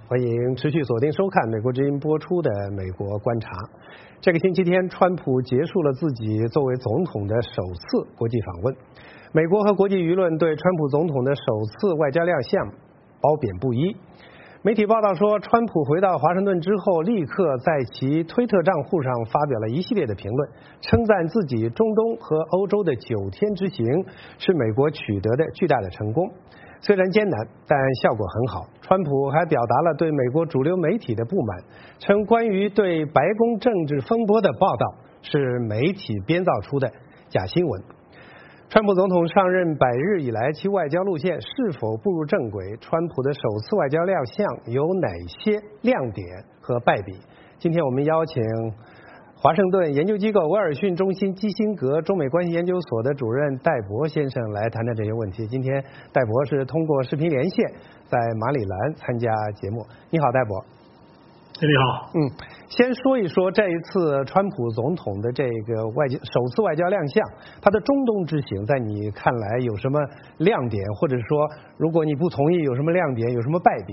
欢迎持续锁定收看美国之音播出的《美国观察》。这个星期天，川普结束了自己作为总统的首次国际访问。美国和国际舆论对川普总统的首次外交亮相褒贬不一。媒体报道说，川普回到华盛顿之后，立刻在其推特账户上发表了一系列的评论，称赞自己中东和欧洲的9天之行是美国取得的巨大的成功。虽然艰难，但效果很好。川普还表达了对美国主流媒体的不满，称关于对白宫政治风波的报道是媒体编造出的假新闻。川普总统上任100日以来，其外交路线是否步入正轨？川普的首次外交亮相有哪些亮点和败笔？今天我们邀请华盛顿研究机构威尔逊中心基辛格中美关系研究所的主任戴博先生来谈谈这些问题。今天戴博是通过视频连线在马里兰参加节目。你好，戴博。 你好。 先说一说这一次川普总统的这个首次外交亮相，他的中东之行在你看来有什么亮点，或者说如果你不同意有什么亮点，有什么败笔？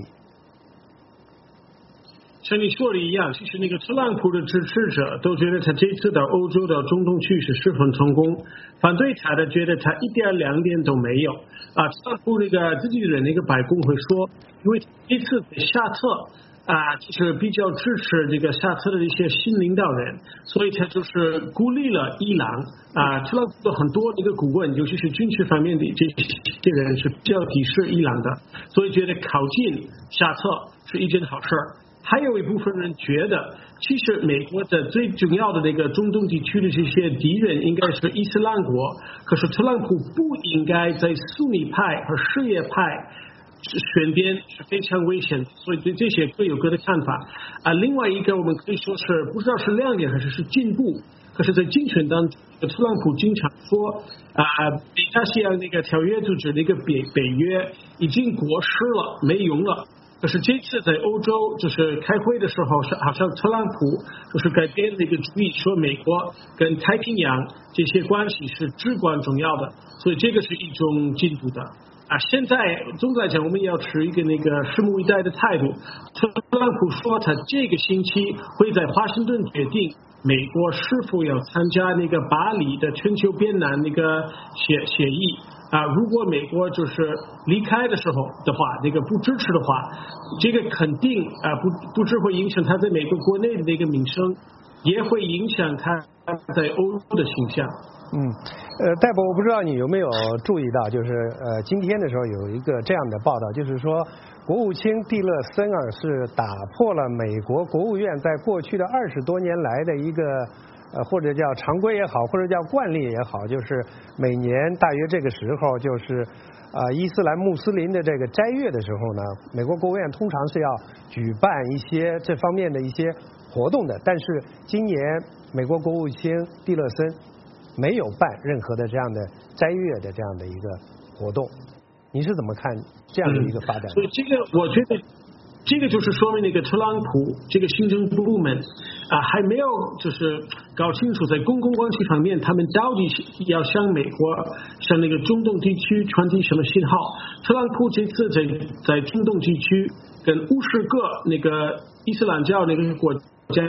像你说的一样，其实那个特朗普的支持者都觉得他这次到欧洲到中东去是十分成功，反对他的觉得他一点亮点都没有啊。特朗普那个自己的那个白宫会说，因为这次在沙特就是比较支持这个沙特的一些新领导人，所以他就是鼓励了伊朗特朗普的很多那个顾问，尤其是军事方面的这些人是比较敌视伊朗的，所以觉得靠近沙特是一件好事。还有一部分人觉得，其实美国的最重要的那个中东地区的这些敌人应该是伊斯兰国，可是特朗普不应该在苏尼派和什叶派选边是非常危险，所以对这些各有各的看法另外一个我们可以说是不知道是亮点还是进步，可是在竞选当中，特朗普经常说北大西洋那个条约组织那个北约已经过时了，没用了。可是这次在欧洲就是开会的时候，是好像特朗普就是改变了一个主意，说美国跟太平洋这些关系是至关重要的，所以这个是一种进步的现在总的来讲，我们要持一个那个拭目以待的态度。特朗普说他这个星期会在华盛顿决定美国是否要参加那个巴黎的全球边南那个协议如果美国就是离开的时候的话，那个不支持的话，这个肯定不只会影响他在美国国内的那个名声，也会影响他在欧洲的形象。 戴博，我不知道你有没有注意到，就是今天的时候有一个这样的报道，就是说国务卿蒂勒森是打破了美国国务院在过去的20多年来的一个或者叫常规也好，或者叫惯例也好，就是每年大约这个时候，就是伊斯兰穆斯林的这个斋月的时候呢，美国国务院通常是要举办一些这方面的一些活动的。但是今年美国国务卿蒂勒森没有办任何的这样的斋月的这样的一个活动，你是怎么看这样的一个发展？ 所以这个我觉得这个就是说明那个特朗普这个行政部门还没有就是搞清楚在公共关系方面他们到底要向美国向那个中东地区传递什么信号。特朗普这次在中东地区跟50个那个伊斯兰教那个国家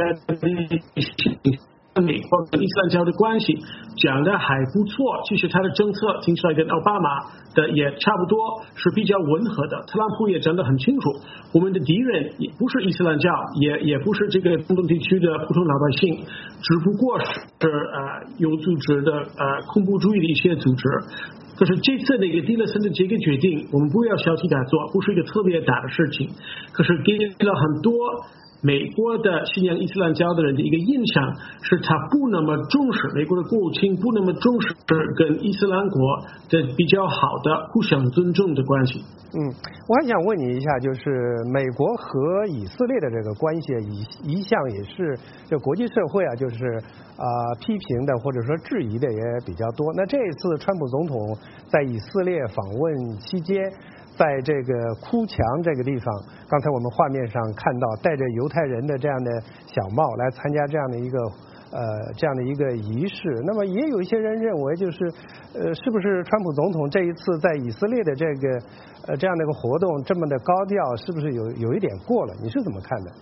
美国跟伊斯兰教的关系讲的还不错，其实他的政策听起来跟奥巴马的也差不多，是比较温和的。特朗普也讲得很清楚，我们的敌人也不是伊斯兰教，也不是这个中东地区的普通老百姓，只不过是有组织的恐怖主义的一些组织。可是这次那个蒂勒森的这个决定，我们不要小题大做，不是一个特别大的事情，可是给了很多美国的信仰伊斯兰教的人的一个印象，是他不那么重视美国的国务卿，不那么重视跟伊斯兰国的比较好的互相尊重的关系。 我还想问你一下，就是美国和以色列的这个关系一向也是就国际社会就是批评的或者说质疑的也比较多。那这一次川普总统在以色列访问期间，在这个哭墙这个地方，刚才我们画面上看到戴着犹太人的这样的小帽来参加这样的一个这样的一个仪式。那么也有一些人认为，就是是不是川普总统这一次在以色列的这样的一个活动这么的高调，是不是有一点过了？你是怎么看的？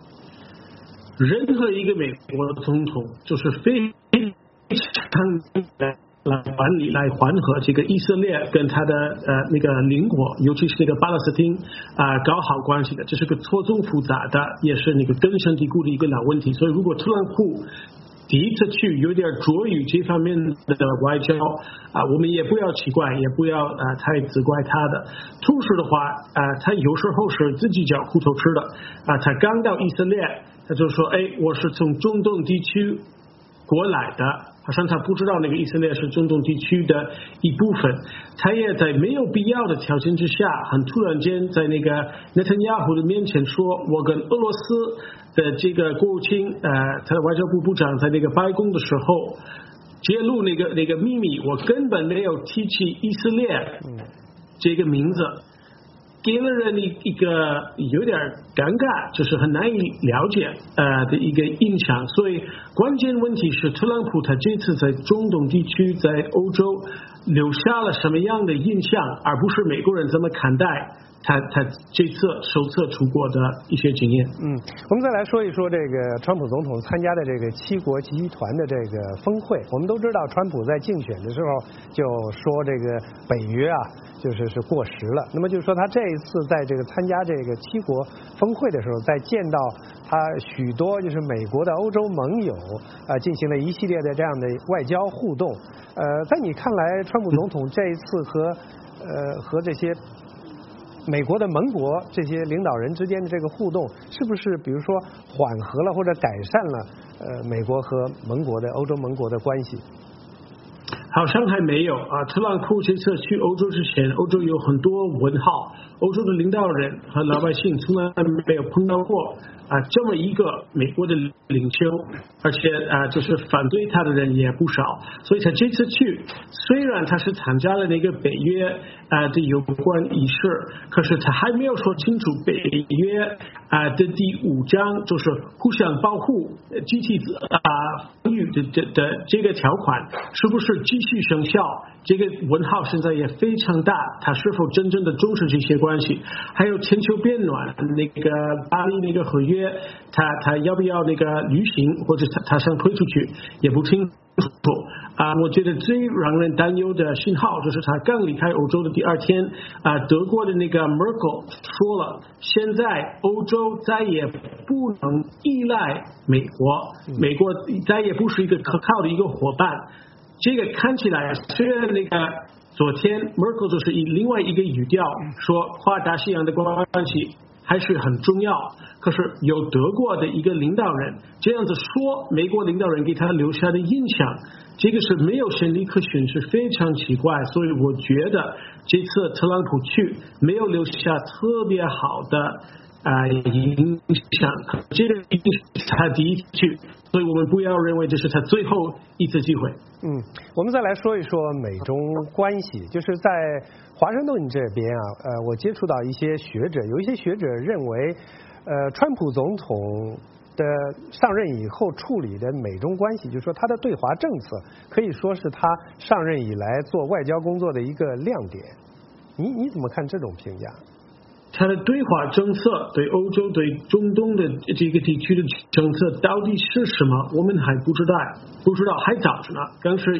任何一个美国的总统就是非常来管理、来缓和这个以色列跟他的那个邻国，尤其是那个巴勒斯坦搞好关系的，这是个错综复杂的，也是那个根深蒂固的一个老问题。所以，如果特朗普第一次去有点着于这方面的外交我们也不要奇怪，也不要太责怪他的。同时的话他有时候是自己嚼苦头吃的他刚到以色列，他就说我是从中东地区过来的，好像他不知道那个以色列是中东地区的一部分。他也在没有必要的条件之下，很突然间在那个内塔尼亚胡的面前说，我跟俄罗斯的这个国务卿他的外交部部长在那个白宫的时候揭露那个秘密，我根本没有提起以色列这个名字，给了人一个有点尴尬，就是很难以了解的一个印象。所以关键问题是特朗普他这次在中东地区，在欧洲留下了什么样的印象，而不是美国人怎么看待他这次首次出国的一些经验。 我们再来说一说这个川普总统参加的这个7国集团的这个峰会。我们都知道，川普在竞选的时候就说这个北约是过时了。那么就是说，他这一次在这个参加这个7国峰会的时候，在见到他许多就是美国的欧洲盟友进行了一系列的这样的外交互动。在你看来，川普总统这一次和这些美国的盟国这些领导人之间的这个互动，是不是比如说缓和了或者改善了美国和盟国的欧洲盟国的关系？ 好像还没有特朗普这次去欧洲之前，欧洲有很多问号，欧洲的领导人和老百姓从来没有碰到过这么一个美国的领袖，而且就是反对他的人也不少。所以他这次去，虽然他是参加了那个北约的有关仪式，可是他还没有说清楚北约的第5章，就是互相保护、集体防御的这个条款是不是继续生效，这个问号现在也非常大。他是否真正的重视这些关系？还有全球变暖，那个巴黎那个合约，他要不要那个履行，或者他想推出去也不清楚。我觉得最让人担忧的信号就是他刚离开欧洲的第2天德国的那个 Merkel 说了，现在欧洲再也不能依赖美国，美国再也不是一个可靠的一个伙伴。这个看起来虽然那个昨天 Merkel 就是以另外一个语调说跨大西洋的关系还是很重要，可是有德国的一个领导人这样子说，美国领导人给他留下的印象，这个是没有先例可循，是非常奇怪。所以我觉得这次特朗普去没有留下特别好的影响，这个一定是他第一次去，所以我们不要认为这是他最后一次机会。 我们再来说一说美中关系，就是在华盛顿这边我接触到一些学者，有一些学者认为川普总统的上任以后处理的美中关系，就是说他的对华政策可以说是他上任以来做外交工作的一个亮点。你怎么看这种评价？ 他的对华政策，对欧洲、对中东的这个地区的政策到底是什么，我们还不知道，还早着呢，刚是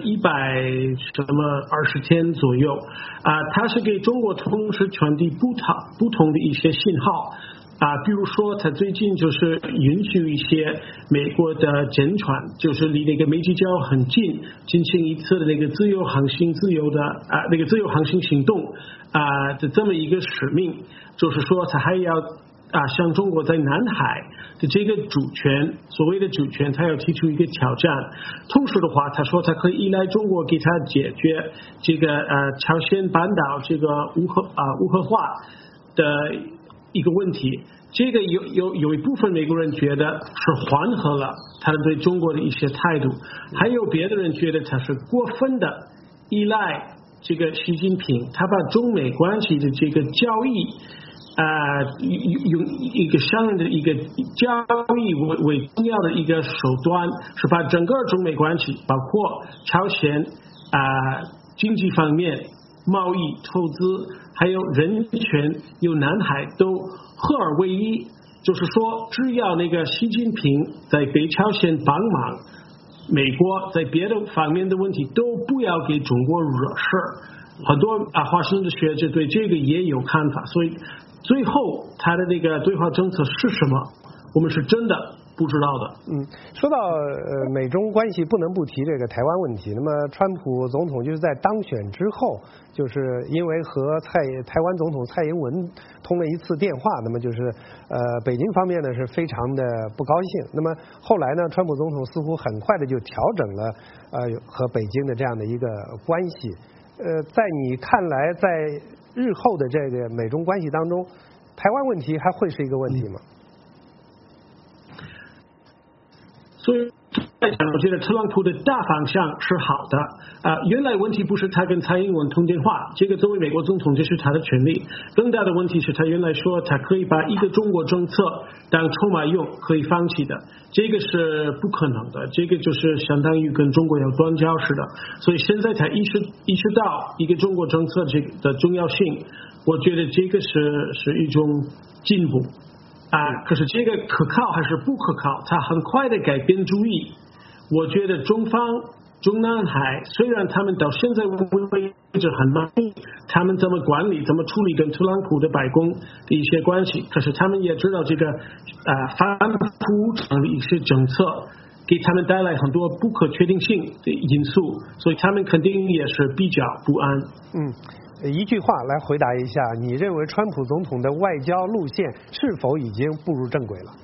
120天左右他是给中国同时传递不同的一些信号比如说他最近就是允许一些美国的舰船，就是离那个美济礁很近，进行一次的那个自由航行行动的这么一个使命，就是说他还要向中国在南海的这个主权，所谓的主权，他要提出一个挑战。同时的话，他说他可以依赖中国给他解决这个朝鲜半岛这个无核化的一个问题。这个有一部分美国人觉得是缓和了他对中国的一些态度，还有别的人觉得他是过分的依赖这个习近平，他把中美关系的这个交易用一个商人的一个交易为重要的一个手段，是把整个中美关系，包括朝鲜经济方面、贸易、投资，还有人权、有南海都合二为一。就是说，只要那个习近平在北朝鲜帮忙，美国在别的方面的问题都不要给中国惹事。很多华盛顿的学者对这个也有看法，所以最后他的那个对华政策是什么，我们是真的不知道的。 说到美中关系，不能不提这个台湾问题。那么川普总统就是在当选之后，就是因为和台湾总统蔡英文通了一次电话，那么就是北京方面呢是非常的不高兴。那么后来呢，川普总统似乎很快的就调整了和北京的这样的一个关系。在你看来，在日后的这个美中关系当中，台湾问题还会是一个问题吗？ 所以我觉得特朗普的大方向是好的。原来问题不是他跟蔡英文通电话，这个作为美国总统这是他的权利。更大的问题是他原来说他可以把一个中国政策当筹码用，可以放弃的，这个是不可能的。这个就是相当于跟中国要断交似的。所以现在才意识到一个中国政策的重要性，我觉得这个是一种进步。可是这个可靠还是不可靠？他很快的改变主意。我觉得中南海虽然他们到现在为止很满意，他们怎么管理、怎么处理跟特朗普的白宫的一些关系，可是他们也知道这个反普长的一些政策给他们带来很多不可确定性的因素，所以他们肯定也是比较不安。 一句话来回答一下，你认为川普总统的外交路线是否已经步入正轨了？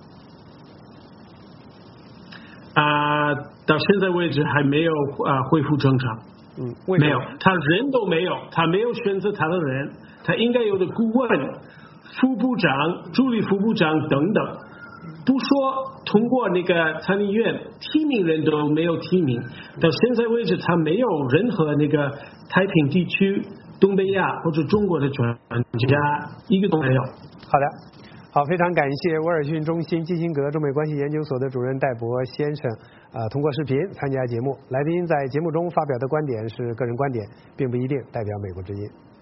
到现在为止还没有恢复正常。没有，他人都没有，他没有选择他的人，他应该有的顾问、副部长、助理副部长等等，不说通过那个参议院提名人都没有提名，到现在为止他没有任何那个太平地区、东北亚或者中国的专家，一个都没有。 好的，好，非常感谢威尔逊中心基辛格中美关系研究所的主任戴博先生通过视频参加节目。来宾在节目中发表的观点是个人观点，并不一定代表美国之音。